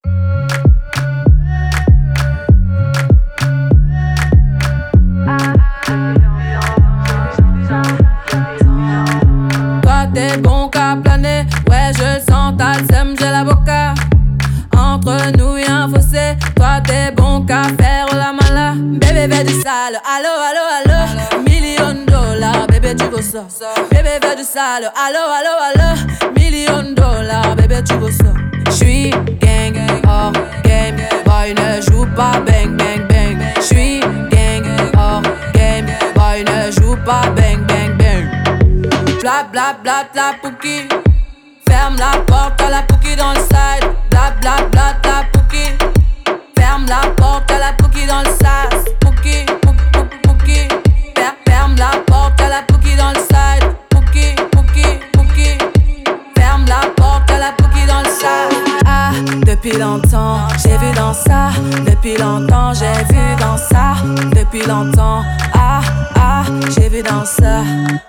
Toi t'es bon qu'à planer, ouais je le sens, t'as le seum, j'ai l'avocat. Entre nous y'a un fossé, toi t'es bon qu'à faire la mala. Bébé veut du sale, allo allo allo, $1,000,000, bébé tu veux ça. Bébé veut du sale, allo allo allo, $1,000,000, bébé tu veux ça. J'suis gang, hors game, boy ne joue pas bang bang bang. J'suis gang, hors game, boy ne joue pas bang bang bang. Bla bla bla bla pouki, ferme la porte à la pouki dans le side. Bla bla bla bla pouki, ferme la porte à la pouki dans le sas. Pouki, pouki, pouki, ferme la porte à la pouki dans le side. Pouki, pouki, pouki, ferme la porte à la pouki dans le sas. Ah, depuis longtemps, j'ai vu dans ça. Depuis longtemps, j'ai vu dans ça. Depuis longtemps, ah, ah, j'ai vu dans ça.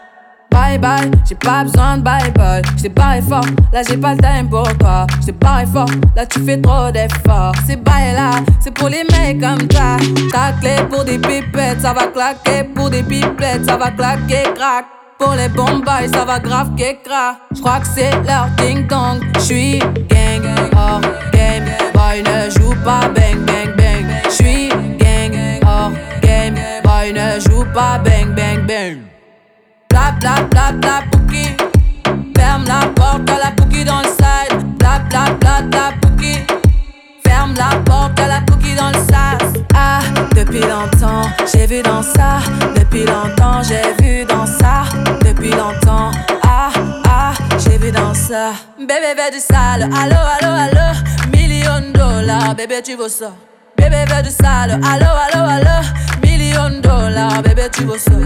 Bye bye, j'ai pas besoin de bye bye. J't'ai barré fort, là j'ai pas le time pour toi. J't'ai barré fort, là tu fais trop d'efforts. Ces bails là, c'est pour les mecs comme toi. Ta clé pour des pipettes, ça va claquer. Pour des pipettes, ça va claquer, crack. Pour les bombes, ça va grave qu'écra. J'crois que c'est leur ding dong. J'suis gang, hors game, boy ne joue pas bang bang bang. J'suis gang, hors game, boy ne joue pas bang bang bang. Bla bla bla bla pouki, ferme la porte à la pouki dans le side. Bla bla bla bla pouki, ferme la porte à la pouki dans le sas. Ah, depuis longtemps, j'ai vu dans ça. Depuis longtemps, j'ai vu dans ça. Depuis longtemps, ah, ah, j'ai vu dans ça. Bébé veut du sale, allo, allo, allo, $1,000,000, bébé tu veux ça. Bébé veut du sale, allo, allo, allo, $1,000,000, bébé tu veux ça.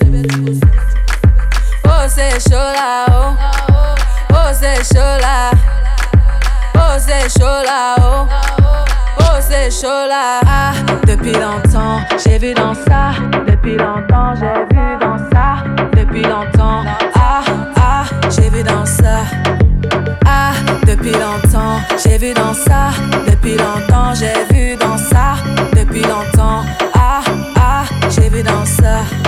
Oh c'est chaud là, oh, oh c'est chaud là, oh c'est chaud là, oh, oh c'est chaud là. Ah, depuis longtemps, j'ai vu dans ça. Depuis longtemps, j'ai vu dans ça. Depuis longtemps, ah, ah, j'ai vu dans ça. Ah, depuis longtemps, j'ai vu dans ça. Depuis longtemps, j'ai vu dans ça. Depuis longtemps, ah, ah, j'ai vu dans ça.